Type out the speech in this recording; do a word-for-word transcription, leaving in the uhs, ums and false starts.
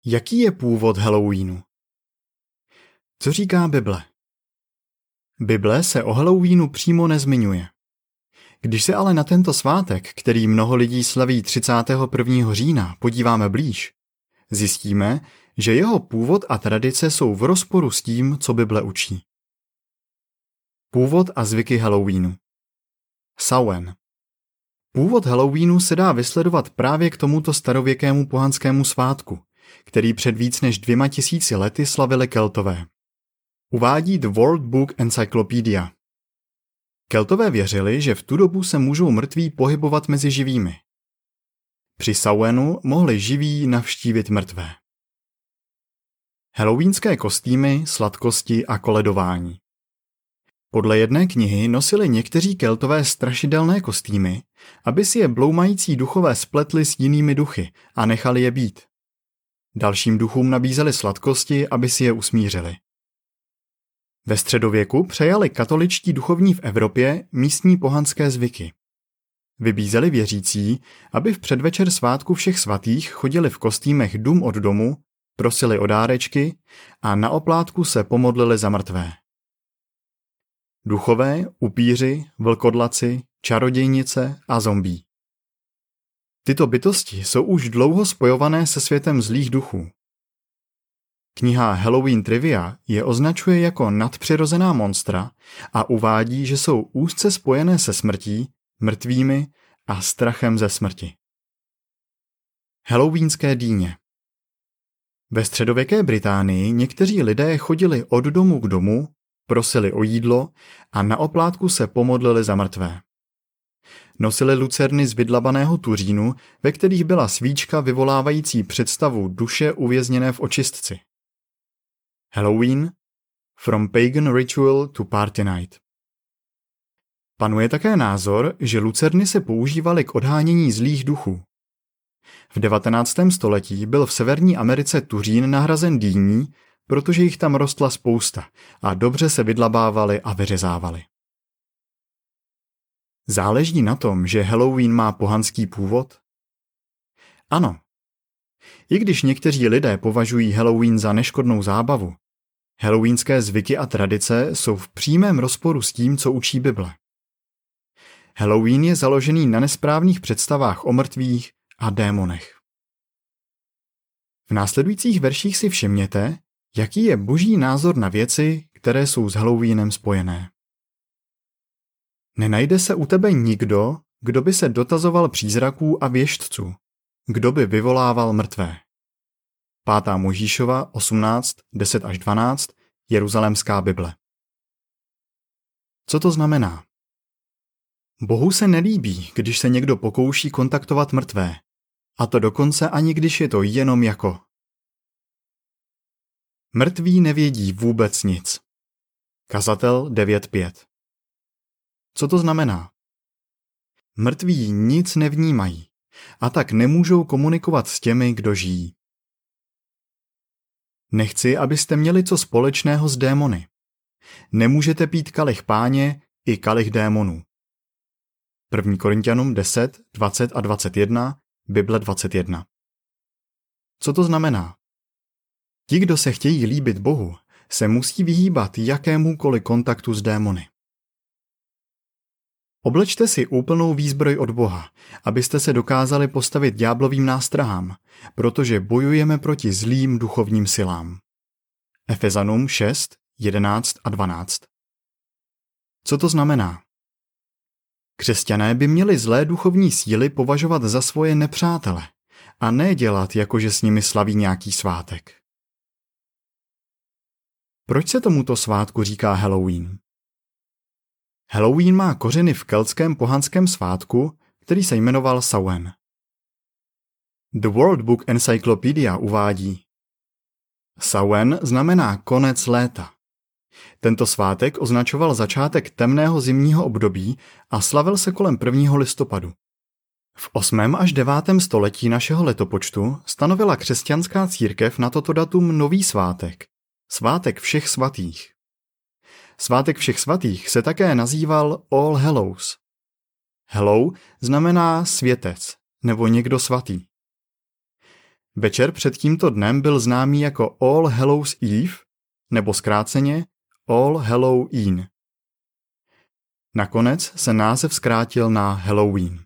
Jaký je původ Halloweenu? Co říká Bible? Bible se o Halloweenu přímo nezmiňuje. Když se ale na tento svátek, který mnoho lidí slaví třicátého prvního října, podíváme blíž, zjistíme, že jeho původ a tradice jsou v rozporu s tím, co Bible učí. Původ a zvyky Halloweenu. Samhain. Původ Halloweenu se dá vysledovat právě k tomuto starověkému pohanskému svátku, který před víc než dvěma tisíci lety slavili Keltové. Uvádí The World Book Encyclopedia. Keltové věřili, že v tu dobu se můžou mrtví pohybovat mezi živými. Při Samhainu mohli živí navštívit mrtvé. Halloweenské kostýmy, sladkosti a koledování. Podle jedné knihy nosili někteří Keltové strašidelné kostýmy, aby si je bloumající duchové spletli s jinými duchy a nechali je být. Dalším duchům nabízeli sladkosti, aby si je usmířili. Ve středověku přejali katoličtí duchovní v Evropě místní pohanské zvyky. Vybízeli věřící, aby v předvečer svátku všech svatých chodili v kostýmech dům od domu, prosili o dárečky a na oplátku se pomodlili za mrtvé. Duchové, upíři, vlkodlaci, čarodějnice a zombí. Tyto bytosti jsou už dlouho spojované se světem zlých duchů. Kniha Halloween Trivia je označuje jako nadpřirozená monstra a uvádí, že jsou úzce spojené se smrtí, mrtvými a strachem ze smrti. Halloweenské dýně. Ve středověké Británii někteří lidé chodili od domu k domu, prosili o jídlo a na oplátku se pomodlili za mrtvé. Nosili lucerny z vydlabaného tuřínu, ve kterých byla svíčka vyvolávající představu duše uvězněné v očistci. Halloween – From Pagan Ritual to Party Night. Panuje také názor, že lucerny se používaly k odhánění zlých duchů. V devatenáctém století byl v Severní Americe tuřín nahrazen dýní, protože jich tam rostla spousta a dobře se vydlabávaly a vyřezávaly. Záleží na tom, že Halloween má pohanský původ? Ano. I když někteří lidé považují Halloween za neškodnou zábavu, halloweenské zvyky a tradice jsou v přímém rozporu s tím, co učí Bible. Halloween je založený na nesprávných představách o mrtvých a démonech. V následujících verších si všimněte, jaký je boží názor na věci, které jsou s Halloweenem spojené. Nenajde se u tebe nikdo, kdo by se dotazoval přízraků a věštců, kdo by vyvolával mrtvé. pátá Mojžíšova osmnáct, deset až dvanáct, Jeruzalémská Bible. Co to znamená? Bohu se nelíbí, když se někdo pokouší kontaktovat mrtvé, a to dokonce ani když je to jenom jako. Mrtví nevědí vůbec nic. Kazatel devět pět. Co to znamená? Mrtví nic nevnímají a tak nemůžou komunikovat s těmi, kdo žijí. Nechci, abyste měli co společného s démony. Nemůžete pít kalich Páně i kalich démonů. první Korinťanům deset, dvacet a dvacet jedna, Bible dvacet jedna. Co to znamená? Ti, kdo se chtějí líbit Bohu, se musí vyhýbat jakémukoliv kontaktu s démony. Oblečte si úplnou výzbroj od Boha, abyste se dokázali postavit ďáblovým nástrahám, protože bojujeme proti zlým duchovním silám. Efezanům šest, jedenáct a dvanáct. Co to znamená? Křesťané by měli zlé duchovní síly považovat za svoje nepřátele a ne dělat, jako že s nimi slaví nějaký svátek. Proč se tomuto svátku říká Halloween? Halloween má kořeny v keltském pohanském svátku, který se jmenoval Samhain. The World Book Encyclopedia uvádí: Samhain znamená konec léta. Tento svátek označoval začátek temného zimního období a slavil se kolem prvního listopadu. V osmém až devátém století našeho letopočtu stanovila křesťanská církev na toto datum nový svátek, svátek všech svatých. Svátek všech svatých se také nazýval All Hallows. Hallow znamená světec nebo někdo svatý. Večer před tímto dnem byl známý jako All Hallows Eve, nebo zkráceně All Halloween. Nakonec se název zkrátil na Halloween.